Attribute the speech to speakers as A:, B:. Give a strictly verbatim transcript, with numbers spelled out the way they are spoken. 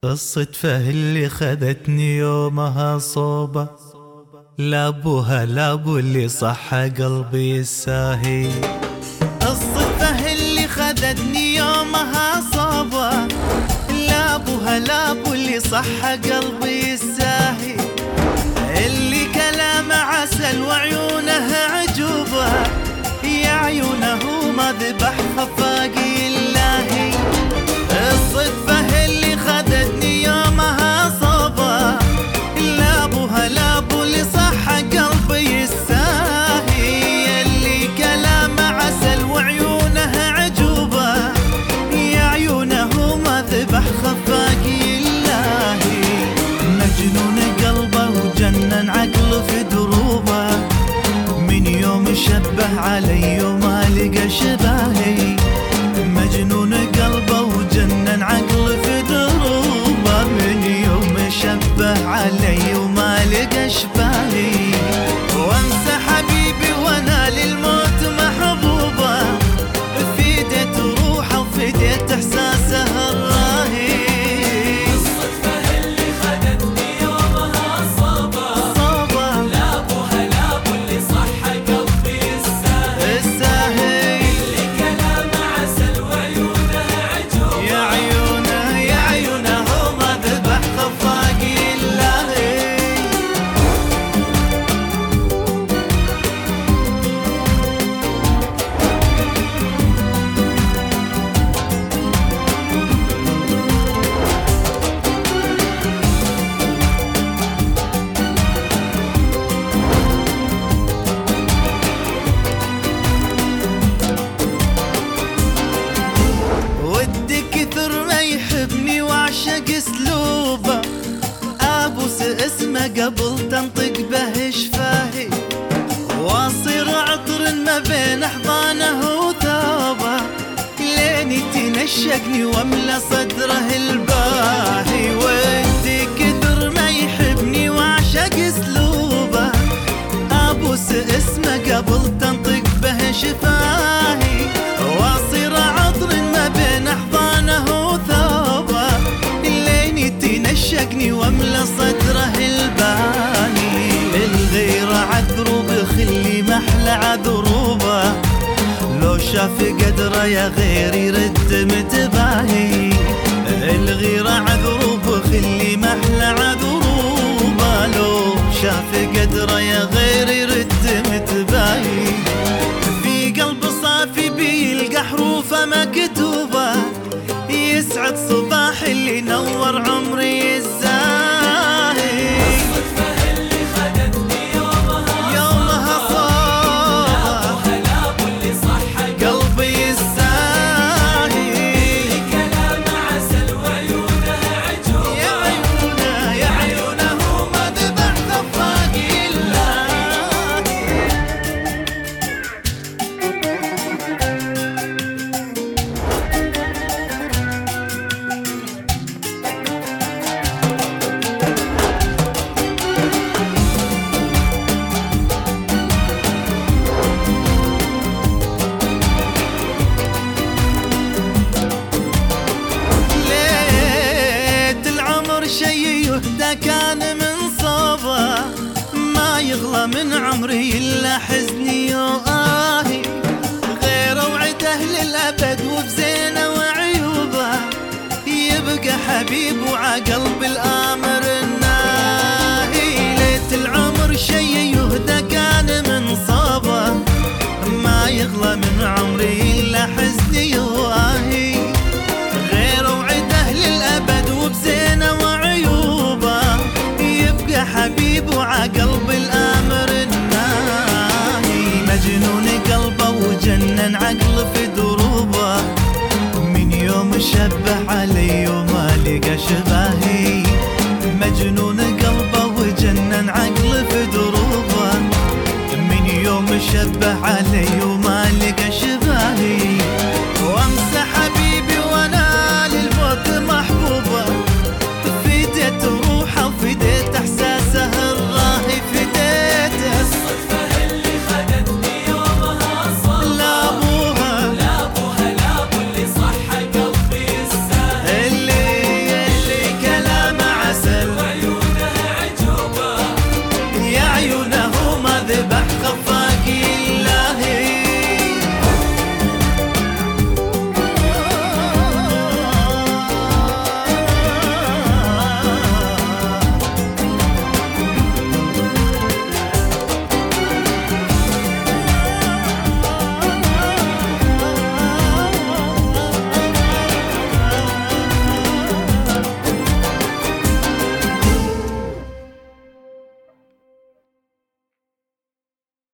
A: الصدفة اللي خذتني يومها صوبة، لابوها لابو اللي صح قلبي الساهي. الصدفة اللي خذتني يومها صوبة، لابوها لابو اللي صح قلبي الساهي. اللي كلامه عسل وعيونه عجوبة، يا عيونه ما ذبح خفاقي اللهي. الصدفة اللي خذتني يومها صوبة، لابوها لابو اللي صح قلبي الساهي. اللي كلامه عسل وعيونه عجوبة، يا عيونه ما ذبح خفاقي اللهي. مجنون قلبه وجنن عقله في دروبه، من يوم شبه علي وما لقى شباهي. مجنون قلبه وجنن عقله في دروبه، من يوم شبه علي وما لقى شباهي. وانسى حبيبي وانا للموت محبوبه، فديت روحه وفديت احساسه الراهي. اسلوبه ابوس اسمه قبل تنطق به شفاهي، واصير عطر ما بين احضانه وثوبه، لين تنشقني واملى صدره الباهي. ودي كثر ما يحبني واعشق اسلوبه، ابوس اسمه قبل تنطق به شفاهي، واصير عطر ما بين احضانه وثوبه، تنشقني واملى صدره الباني. الغيرة عذروب خلي محلى عذروبه، لو شاف قدره يا غير يرد متباهي. الغيرة عذروب خلي محلى عذروبه، لو شاف قدره يا غير يرد متباهي. في قلب صافي بيلقى حروفه مكتوبه، يسعد صباح اللي نور عمري الزاهي.
B: الصدفة اللي خدتني يومها يومها
A: صوبة،
B: لابوها لابو اللي صح
A: قلبي الساهي.
B: اللي كلامه عسل وعيونه عجوبة،
A: يا عيونه يا عيونه ما ذبح خفاقي اللهي. شي يهدى كان من صوبه، ما يغلى من عمري إلا حزني وآهي. غير وعده للأبد وبزينه وعيوبه، يبقى حبيب وعقلب الآمر الناهي. ليت العمر شي يهدى كان من صوبه، ما يغلى من عمري إلا حزني وآهي.